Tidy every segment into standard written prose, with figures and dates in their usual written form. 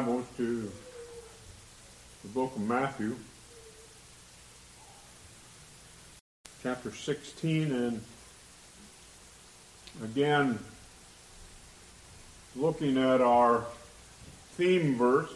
Bibles to the book of Matthew, chapter 16, and again, looking at our theme verse,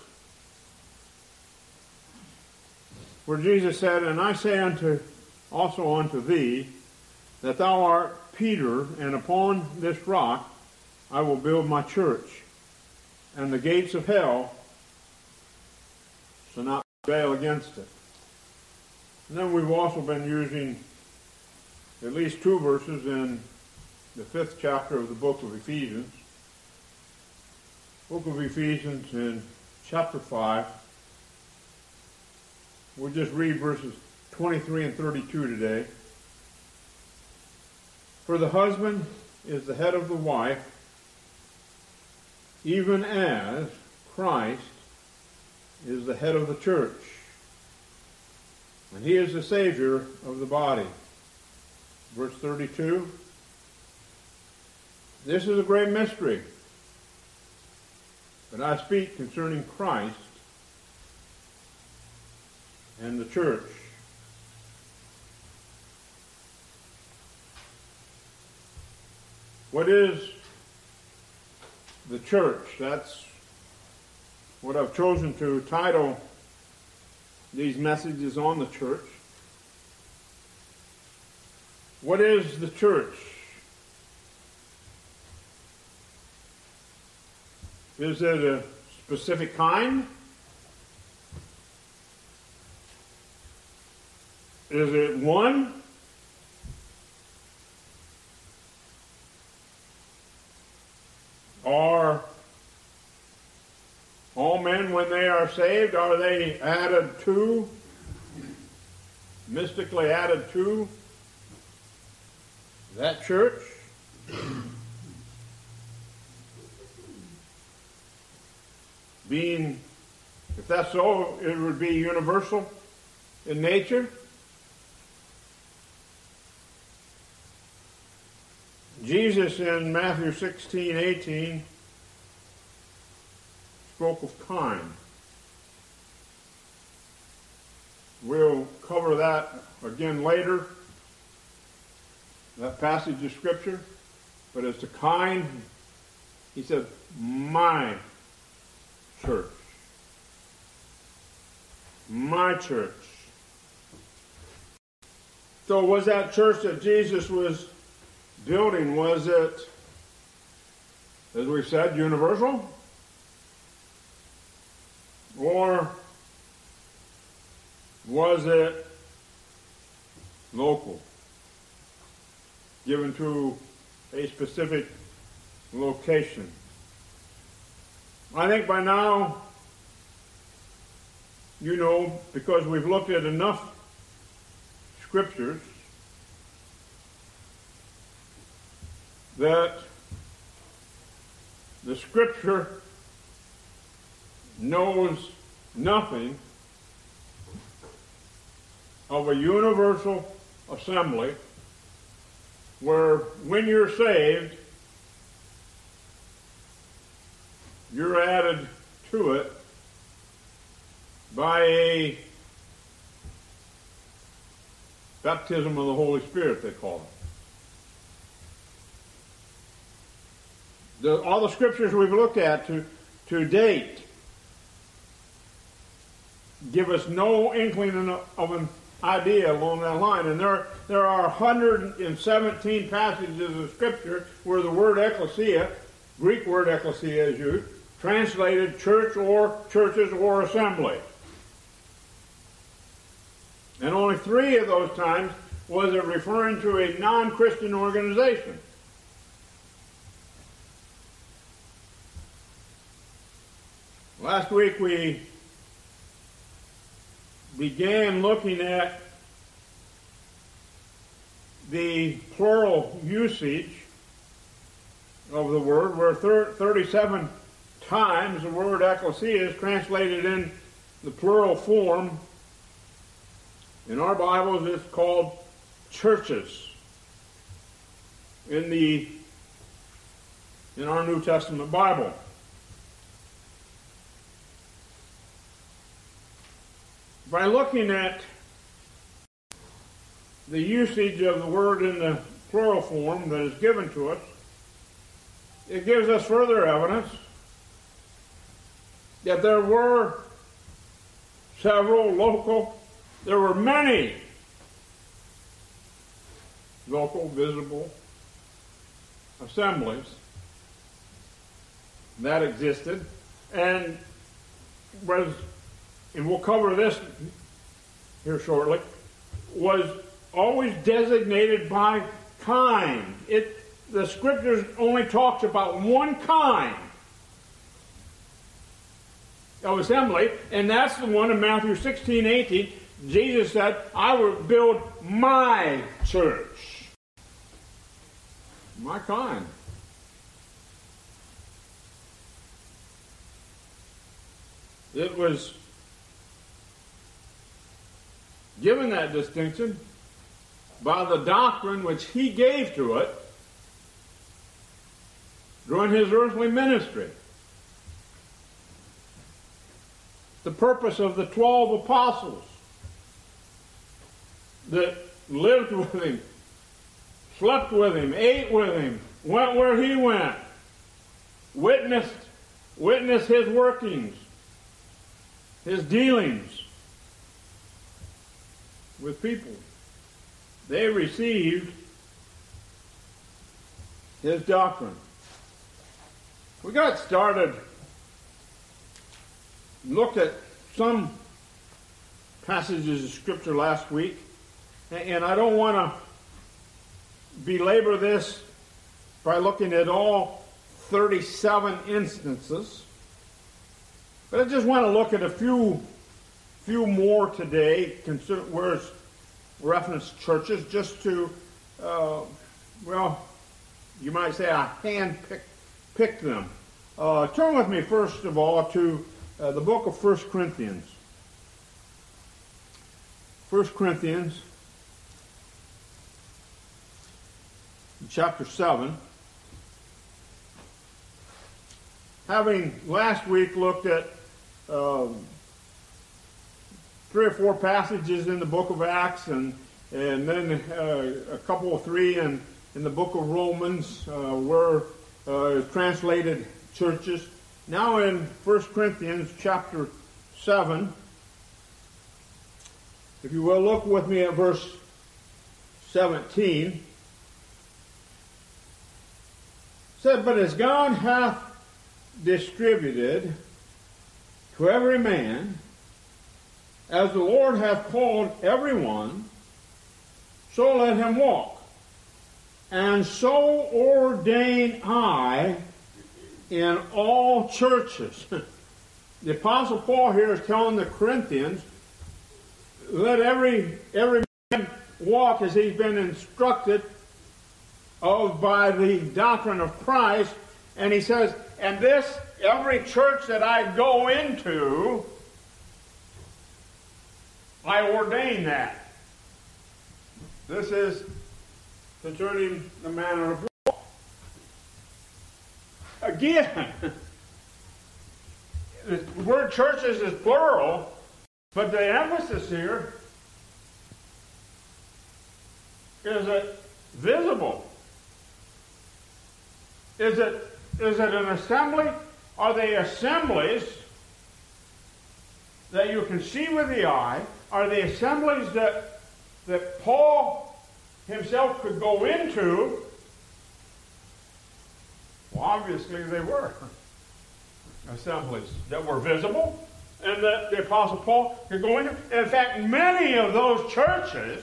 where Jesus said, "And I say also unto thee, that thou art Peter, and upon this rock I will build my church, and the gates of hell shall not prevail against it." And then we've also been using at least two verses in the 5th chapter of the book of Ephesians. Book of Ephesians in chapter 5. We'll just read verses 23 and 32 today. "For the husband is the head of the wife, even as Christ is the head of the church, and he is the Savior of the body." Verse 32, "This is a great mystery, but I speak concerning Christ and the church." What is the church? That's what I've chosen to title these messages on the church. What is the church? Is it a specific kind? Is it one? Are all men, when they are saved, are they added to, mystically added to that church? Being, if that's so, it would be universal in nature. Jesus in Matthew 16:18 spoke of kind. We'll cover that again later, that passage of Scripture. But as to kind, he said, "My church." My church. So was that church that Jesus was building, was it, as we've said, universal? Or was it local, given to a specific location? I think by now, you know, because we've looked at enough scriptures, that the Scripture knows nothing of a universal assembly where when you're saved, you're added to it by a baptism of the Holy Spirit, they call it. All the scriptures we've looked at to date give us no inkling of an idea along that line. And there are 117 passages of scripture where the word ecclesia, Greek word ecclesia is used, translated church or churches or assembly. And only 3 of those times was it referring to a non-Christian organization. Last week we began looking at the plural usage of the word, where 37 times the word ecclesia is translated in the plural form. In our Bibles it's called churches. In our New Testament Bible. by looking at the usage of the word in the plural form that is given to us, it gives us further evidence that there were there were many local, visible assemblies that existed, and we'll cover this here shortly, was always designated by kind. The scriptures only talks about one kind of assembly, and that's the one in Matthew 16:18. Jesus said, I will build my church. My kind. It was given that distinction by the doctrine which he gave to it during his earthly ministry. The purpose of the 12 apostles that lived with him, slept with him, ate with him, went where he went, witnessed his workings, his dealings with people. They received his doctrine. We got started, looked at some passages of Scripture last week, and I don't want to belabor this by looking at all 37 instances, but I just want to look at a few more today, where it's referenced churches, just to, you might say I hand-picked them. Turn with me, first of all, to the book of 1 Corinthians. 1 Corinthians, chapter 7. Having last week looked at 3 or 4 passages in the book of Acts, and then a couple of 3 in the book of Romans, were translated churches. Now in 1 Corinthians chapter 7, if you will, look with me at verse 17. It said, but as God hath distributed to every man, as the Lord hath called every one, so let him walk. And so ordain I in all churches. The Apostle Paul here is telling the Corinthians, let every man walk as he's been instructed of by the doctrine of Christ. And he says, and this, every church that I go into, I ordain that. This is concerning the manner of walk. Again, the word churches is plural, but the emphasis here is it visible? Is it an assembly? Are they assemblies that you can see with the eye? Are they assemblies that Paul himself could go into? Well, obviously they were assemblies that were visible and that the Apostle Paul could go into. In fact, many of those churches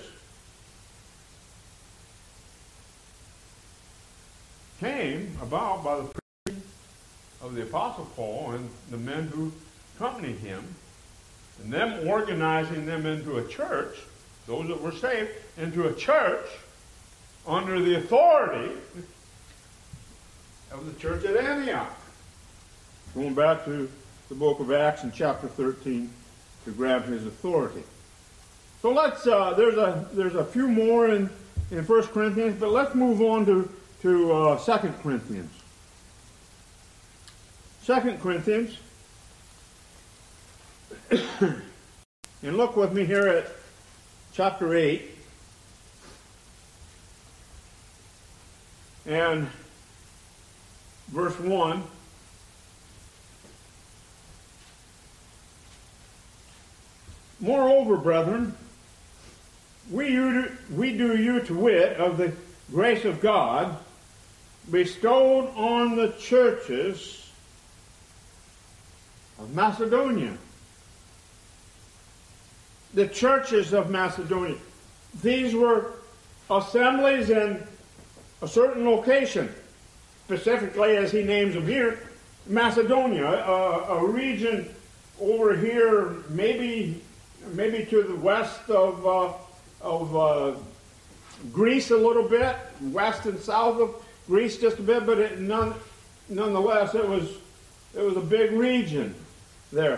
came about by the preaching of the Apostle Paul and the men who accompanied him, and them organizing them into a church, those that were saved, into a church under the authority of the church at Antioch. Going back to the book of Acts in chapter 13 to grab his authority. So let's, there's a few more in 1 Corinthians, but let's move on to 2 Corinthians. 2 Corinthians, And look with me here at chapter 8. And verse 1. Moreover, brethren, we do you to wit of the grace of God bestowed on the churches of Macedonia. The churches of Macedonia. These were assemblies in a certain location. Specifically, as he names them here, Macedonia, a region over here, maybe to the west of Greece a little bit, west and south of Greece just a bit, but nonetheless, it was a big region there.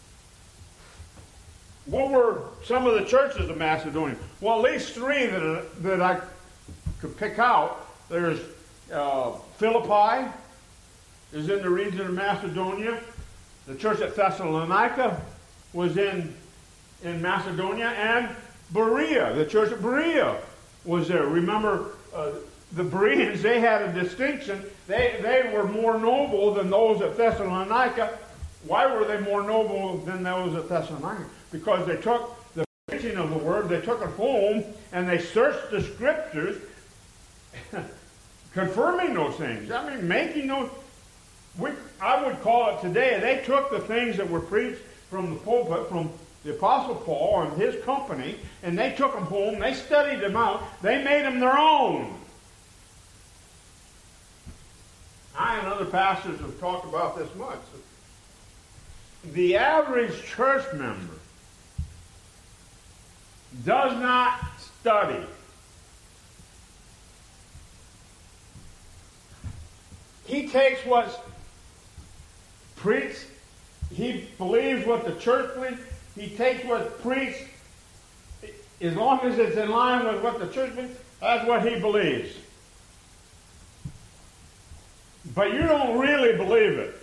What were some of the churches of Macedonia? Well, at least three that I could pick out. There's Philippi is in the region of Macedonia. The church at Thessalonica was in Macedonia, and Berea, the church at Berea was there. Remember, the Bereans, they had a distinction. They were more noble than those at Thessalonica. Why were they more noble than those at Thessalonica? Because they took the preaching of the word, they took it home, and they searched the scriptures, confirming those things. I mean, making those. I would call it today, they took the things that were preached from the pulpit, from the Apostle Paul and his company, and they took them home, they studied them out, they made them their own. I and other pastors have talked about this much. The average church member does not study. He takes what's preached. He believes what the church believes. He takes what's preached. As long as it's in line with what the church believes, that's what he believes. But you don't really believe it.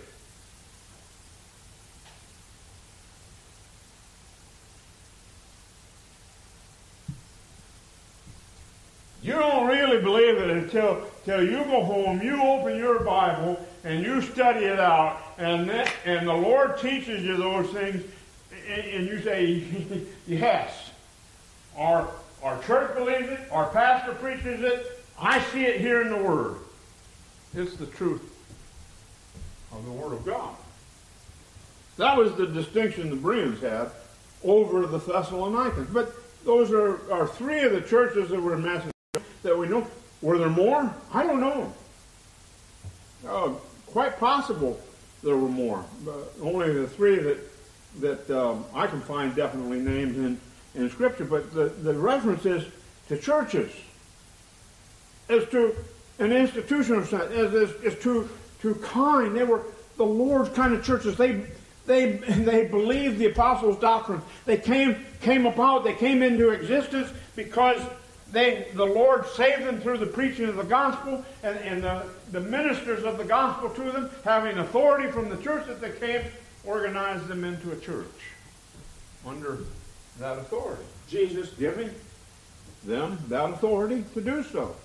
You don't really believe it until you go home, you open your Bible, and you study it out, and the Lord teaches you those things, and you say, yes, our church believes it, our pastor preaches it, I see it here in the Word. It's the truth of the Word of God. That was the distinction the Bereans had over the Thessalonians. But those are three of the churches that were in Macedonia that we know. Were there more? I don't know. Quite possible there were more. But only the three that I can find definitely named in Scripture. But the reference is to churches. As to an institution of such, as to kind. They were the Lord's kind of churches. They believed the apostles' doctrine. They came about. They came into existence because the Lord saved them through the preaching of the gospel, and the ministers of the gospel to them, having authority from the church that they came, organized them into a church under that authority. Jesus giving them that authority to do so.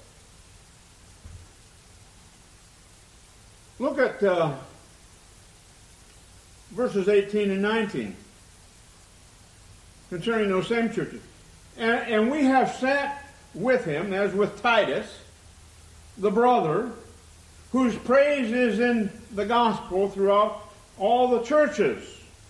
Look at verses 18 and 19 concerning those same churches. And we have sat with him, as with Titus, the brother, whose praise is in the gospel throughout all the churches.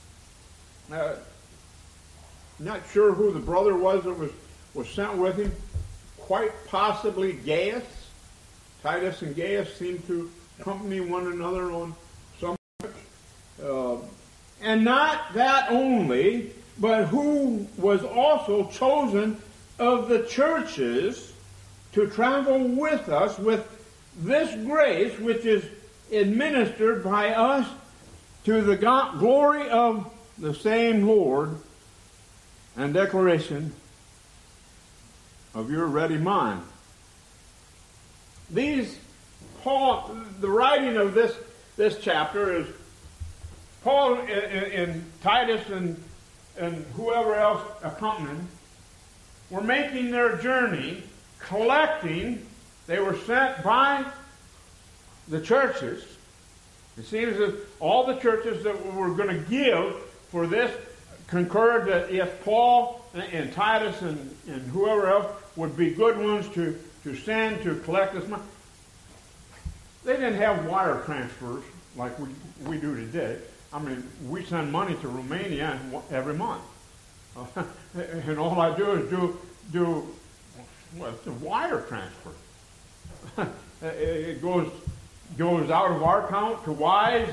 Not sure who the brother was that was sent with him. Quite possibly Gaius. Titus and Gaius seem to accompany one another on some. And not that only, but who was also chosen of the churches to travel with us with this grace which is administered by us to the glory of the same Lord and declaration of your ready mind. Paul, the writing of this chapter is Paul in Titus and whoever else accompanied were making their journey, collecting. They were sent by the churches. It seems that all the churches that were going to give for this concurred that if Paul and Titus and whoever else would be good ones to send to collect this money. They didn't have wire transfers like we do today. I mean, we send money to Romania every month. And all I do is do it's a wire transfer. It goes out of our account to Wise,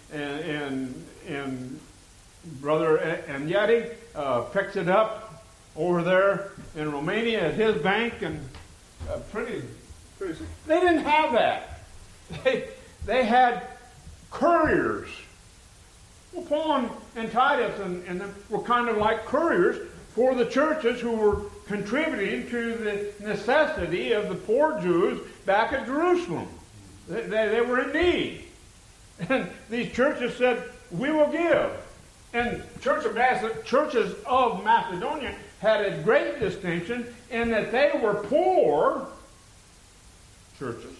and Brother Agneti picks it up over there in Romania at his bank, and pretty. They didn't have that. They had couriers. Well, Paul and Titus and them were kind of like couriers for the churches who were contributing to the necessity of the poor Jews back at Jerusalem. They were in need. And these churches said, we will give. And churches of Macedonia had a great distinction in that they were poor churches.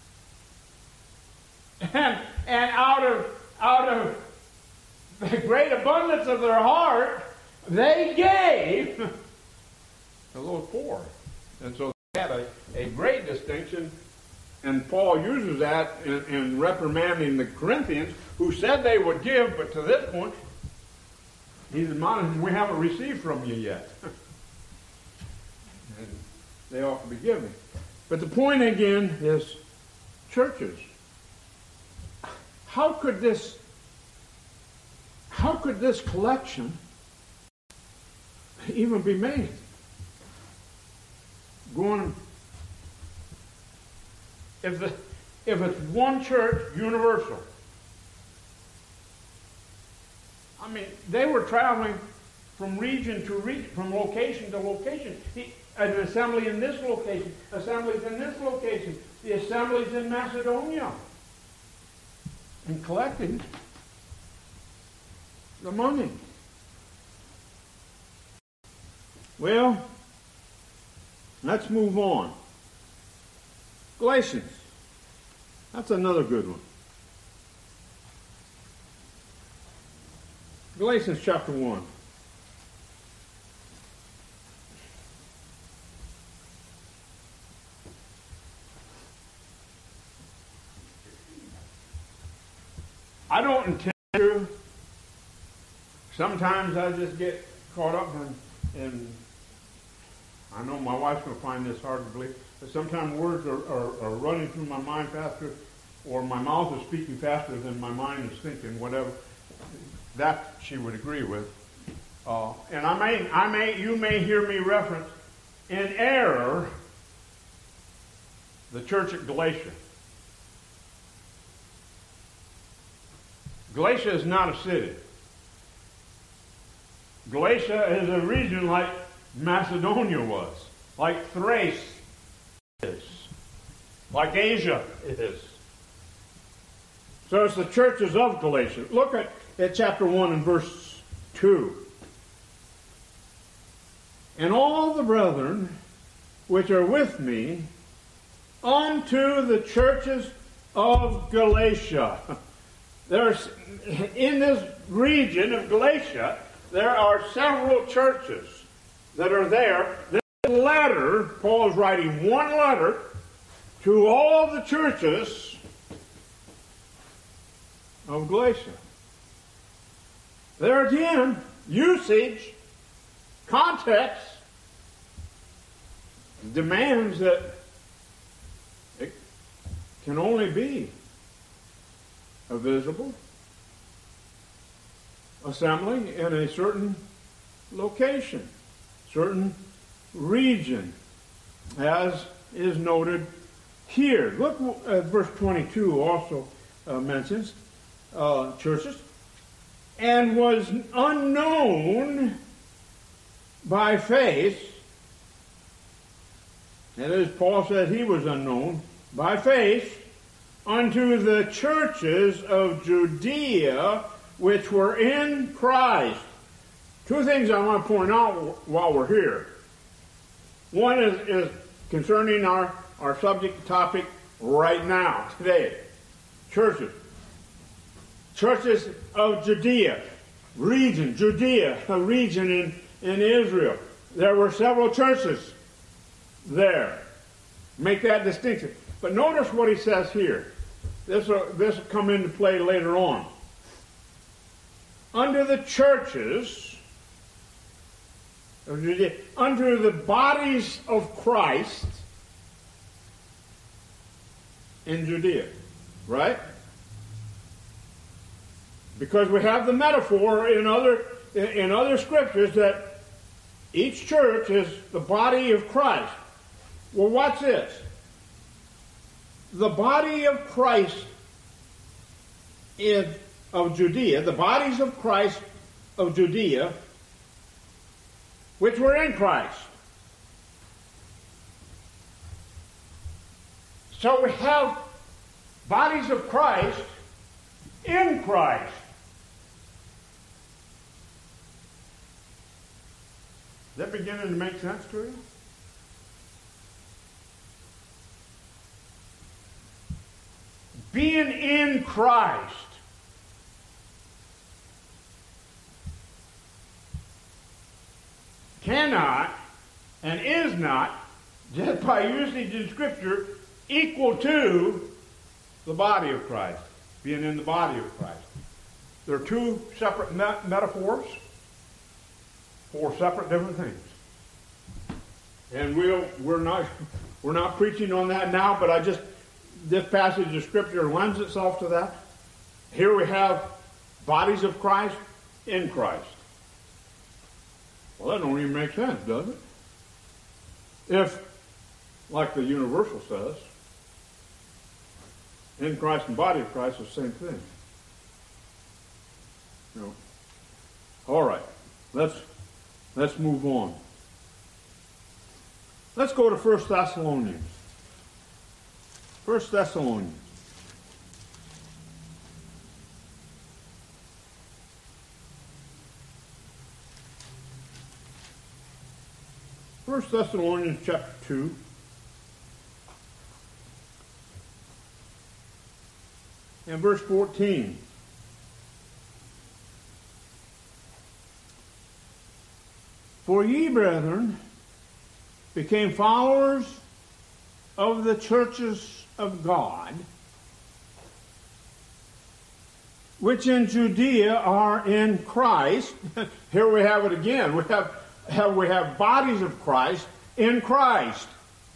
And out of the great abundance of their heart, they gave to those poor. And so they had a great distinction. And Paul uses that in reprimanding the Corinthians, who said they would give, but to this point, he's admonishing, we haven't received from you yet. And they ought to be giving. But the point again is churches. How could this collection even be made? If it's one church, universal. I mean, they were traveling from region to region, from location to location. An assembly in this location, assemblies in this location, the assemblies in Macedonia. And collecting the money. Well, let's move on. Galatians. That's another good one. Galatians chapter 1. I don't intend to. Sometimes I just get caught up in I know my wife's going to find this hard to believe, but sometimes words are running through my mind faster, or my mouth is speaking faster than my mind is thinking, whatever. That she would agree with. And you may hear me reference in error the church at Galatia. Galatia is not a city. Galatia is a region like Macedonia was, like Thrace is, like Asia is. So it's the churches of Galatia. Look at chapter 1 and verse 2. And all the brethren which are with me unto the churches of Galatia. There's, in this region of Galatia, there are several churches that are there. This letter, Paul is writing one letter to all the churches of Galatia. There again, usage, context, demands that it can only be a visible assembly in a certain location, certain region, as is noted here. Look at verse 22 also mentions churches. And was unknown by face. That is, Paul said he was unknown by face unto the churches of Judea which were in Christ. Two things I want to point out while we're here. One is concerning our subject topic right now, today. Churches. Churches of Judea, a region in Israel. There were several churches there. Make that distinction. But notice what he says here. This will come into play later on. Under the churches of Judea, under the bodies of Christ in Judea, right? Because we have the metaphor in other scriptures that each church is the body of Christ. Well, what's this? The body of Christ of Judea, the bodies of Christ of Judea, which were in Christ. So we have bodies of Christ in Christ. Is that beginning to make sense to you? Being in Christ cannot and is not, just by usage in Scripture, equal to the body of Christ. Being in the body of Christ. There are two separate metaphors for separate different things. And we're not preaching on that now, but this passage of Scripture lends itself to that. Here we have bodies of Christ in Christ. Well, that don't even make sense, does it? If, like the universal says, in Christ and body of Christ is the same thing. No. All right. Let's move on. Let's go to 1 Thessalonians. 1 Thessalonians. First Thessalonians chapter 2. And verse 14. For ye, brethren, became followers of the churches of God, which in Judea are in Christ. Here we have it again. We have bodies of Christ in Christ.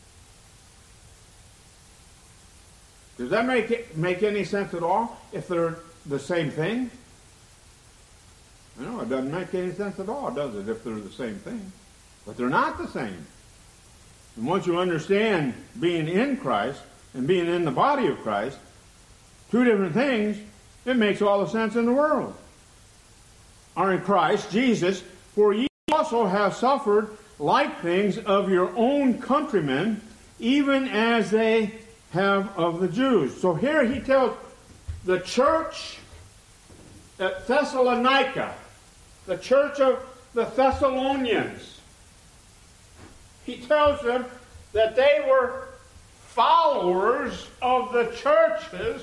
Does that make any sense at all if they're the same thing? No, it doesn't make any sense at all, does it, if they're the same thing? But they're not the same. And once you understand being in Christ and being in the body of Christ, two different things, it makes all the sense in the world. Are in Christ Jesus, for ye also have suffered like things of your own countrymen, even as they have of the Jews. So here he tells the church at Thessalonica, the church of the Thessalonians, he tells them that they were followers of the churches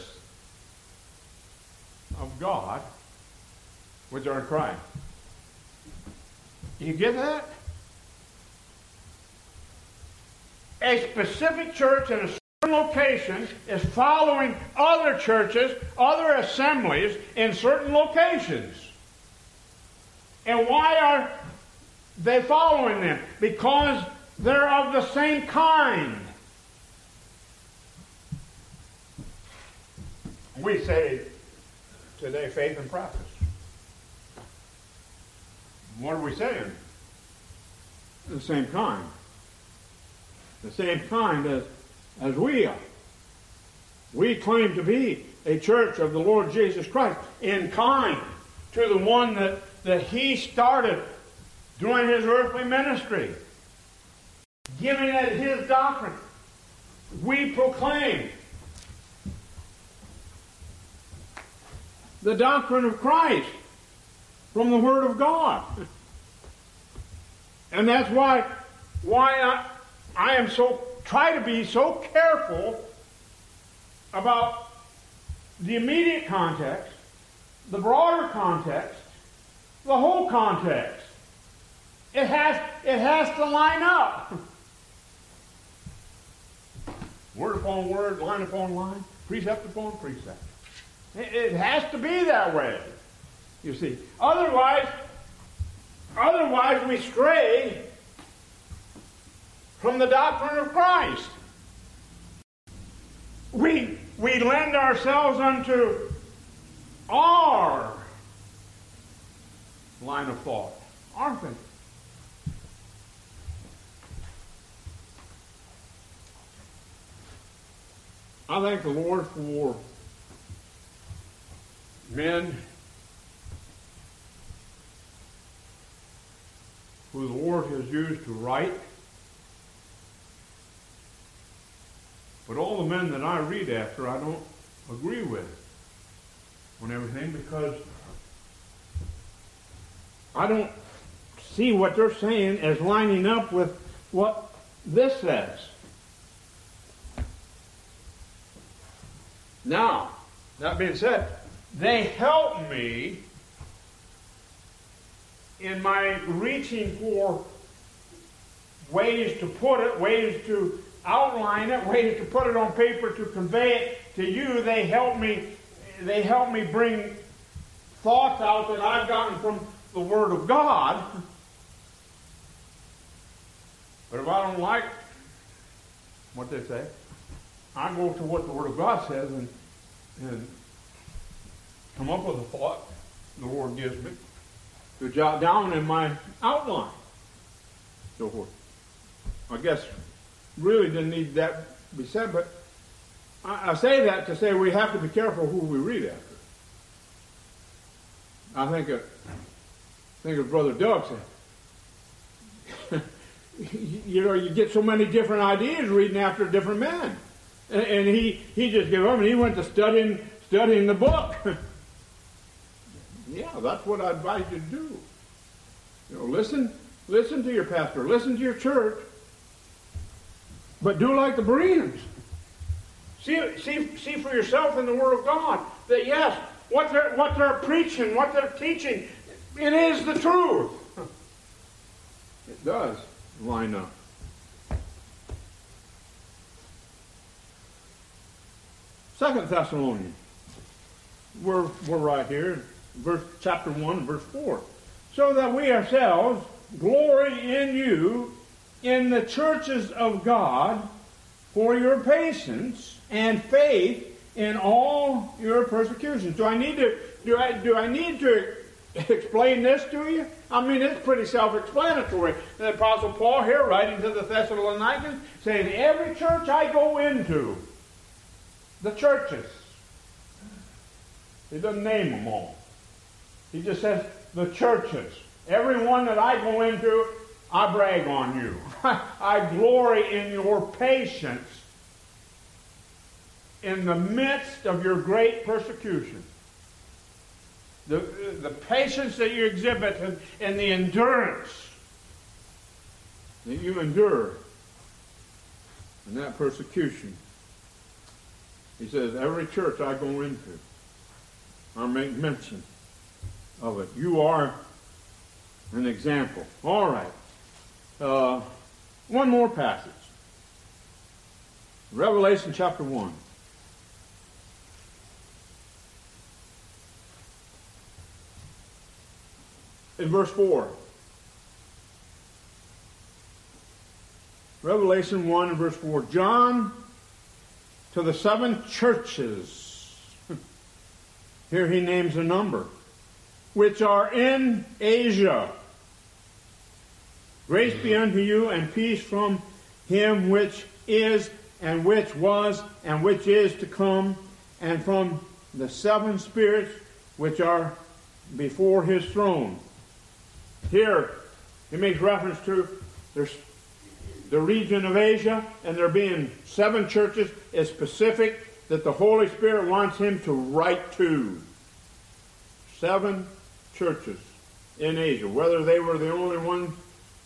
of God, which are in Christ. You get that? A specific church in a location is following other churches, other assemblies in certain locations. And why are they following them? Because they're of the same kind. We say today faith and practice. What are we saying? The same kind. The same kind as we are. We claim to be a church of the Lord Jesus Christ in kind to the one that he started during his earthly ministry, giving it his doctrine. We proclaim the doctrine of Christ from the Word of God. And that's why I am try to be so careful about the immediate context, the broader context, the whole context. It has to line up. Word upon word, line upon line, precept upon precept. It has to be that way. You see. Otherwise we stray from the doctrine of Christ. We lend ourselves unto our line of thought, our thinking. I thank the Lord for men who the Lord has used to write. But all the men that I read after, I don't agree with on everything, because I don't see what they're saying as lining up with what this says. Now, that being said, they help me in my reaching for ways to put it, ways to outline it, ways to put it on paper, to convey it to you. They help me bring thoughts out that I've gotten from the Word of God. But if I don't like what they say, I go to what the Word of God says and come up with a thought the Lord gives me to jot down in my outline. So forth. I guess really didn't need that to be said, but I say that to say we have to be careful who we read after. I think of Brother Doug said, you get so many different ideas reading after different men. And he just gave up and he went to studying the book. Yeah, that's what I advise you to do. Listen to your pastor, listen to your church, but do like the Bereans. See for yourself in the Word of God that yes, what they're preaching, what they're teaching, it is the truth. It does line up. Second Thessalonians, we're right here, chapter 1, verse 4. So that we ourselves glory in you in the churches of God for your patience and faith in all your persecutions. Do I need to explain this to you? I mean, it's pretty self-explanatory. The Apostle Paul here, writing to the Thessalonians, saying, every church I go into, the churches. He doesn't name them all. He just says the churches. Every one that I go into, I brag on you. I glory in your patience in the midst of your great persecution. The patience that you exhibit and the endurance that you endure in that persecution. He says, every church I go into, I make mention of it. You are an example. All right. One more passage. Revelation chapter 1. In verse 4. Revelation 1 and verse 4. John, to the 7 churches. Here he names a number. Which are in Asia. Grace be unto you and peace from him which is and which was and which is to come, and from the 7 spirits which are before his throne. Here he makes reference to the region of Asia, and there being 7 churches is specific that the Holy Spirit wants him to write to. 7 churches in Asia. Whether they were the only ones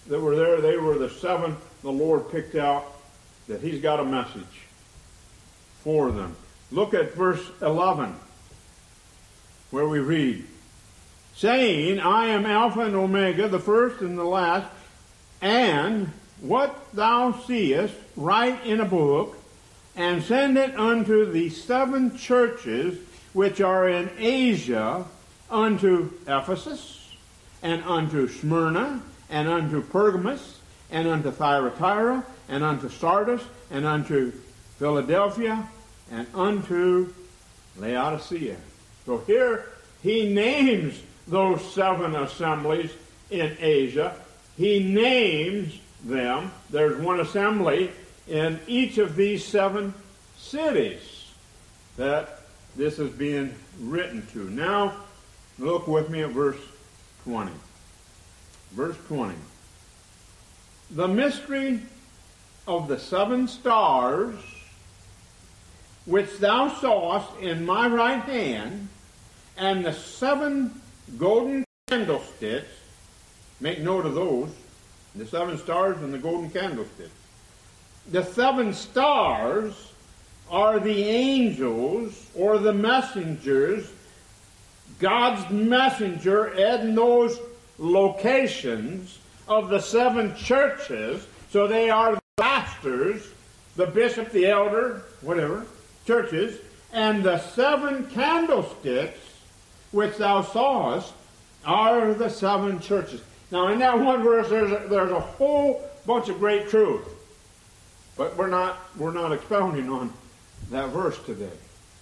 that were there, they were the 7 the Lord picked out that he's got a message for them. Look at verse 11, where we read, saying, I am Alpha and Omega, the first and the last, and what thou seest, write in a book, and send it unto the 7 churches which are in Asia, unto Ephesus, and unto Smyrna, and unto Pergamos, and unto Thyatira, and unto Sardis, and unto Philadelphia, and unto Laodicea. So here he names those 7 assemblies in Asia. He names them. There's one assembly in each of these 7 cities that this is being written to. Now, look with me at verse 20. Verse 20. The mystery of the 7 stars which thou sawest in my right hand, and the 7 golden candlesticks, make note of those, the 7 stars and the golden candlesticks. The 7 stars are the angels or the messengers, God's messenger in those locations of the 7 churches. So they are the pastors, the bishop, the elder, whatever, churches, and the 7 candlesticks which thou sawest are the 7 churches. Now in that one verse there's a whole bunch of great truth. But we're not expounding on that verse today.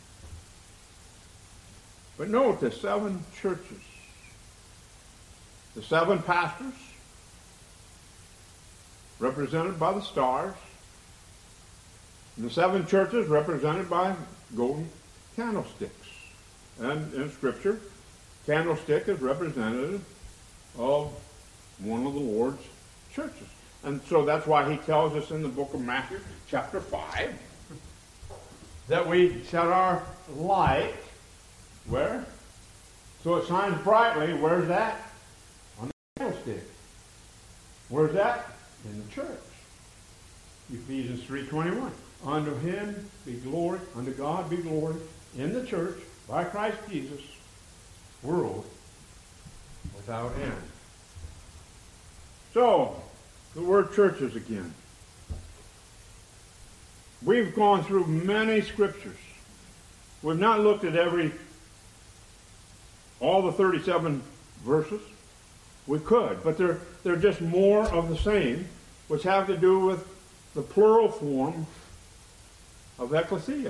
But note the 7 churches. The 7 pastors, represented by the stars. And the 7 churches represented by golden candlesticks. And in Scripture, candlestick is representative of one of the Lord's churches. And so that's why he tells us in the book of Matthew, chapter 5, that we set our light where? So it shines brightly. Where's that? On the candlestick. Where's that? In the church. Ephesians 3:21. Unto him be glory, unto God be glory, in the church, by Christ Jesus, world without end. So, the word churches again. We've gone through many scriptures. We've not looked at all the 37 verses. We could, but they're just more of the same, which have to do with the plural form of ecclesia.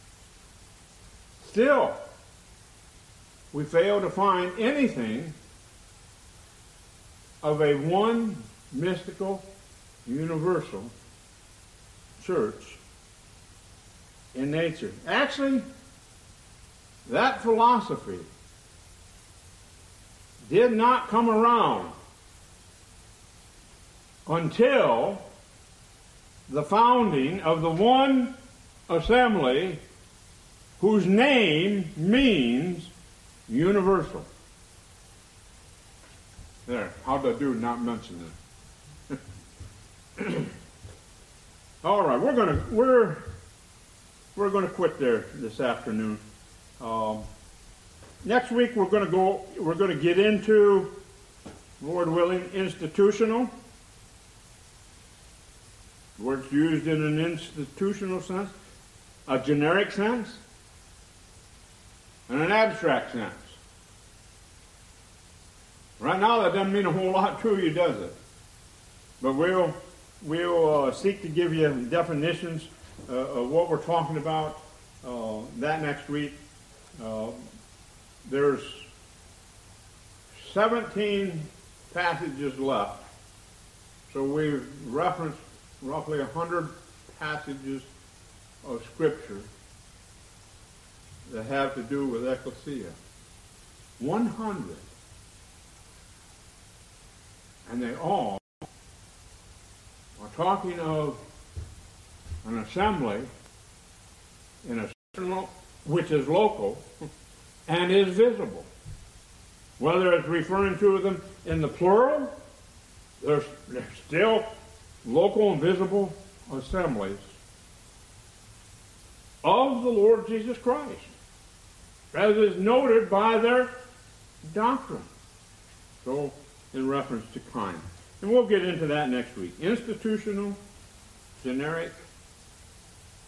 Still, we fail to find anything of a one mystical, universal church in nature. Actually, that philosophy did not come around until the founding of the one assembly whose name means universal. There, how'd I do not mention it? All right, we're gonna quit there this afternoon. Next week we're gonna get into, Lord willing, institutional. The word's used in an institutional sense, a generic sense, and an abstract sense. Right now that doesn't mean a whole lot to you, does it? But we'll seek to give you definitions of what we're talking about that next week. There's 17 passages left. So we've referenced roughly 100 passages of Scripture that have to do with ecclesia. 100. And they all are talking of an assembly in a certain, which is local and is visible. Whether it's referring to them in the plural There's still local and visible assemblies of the Lord Jesus Christ, as is noted by their doctrine. So, in reference to kind. And we'll get into that next week. Institutional, generic,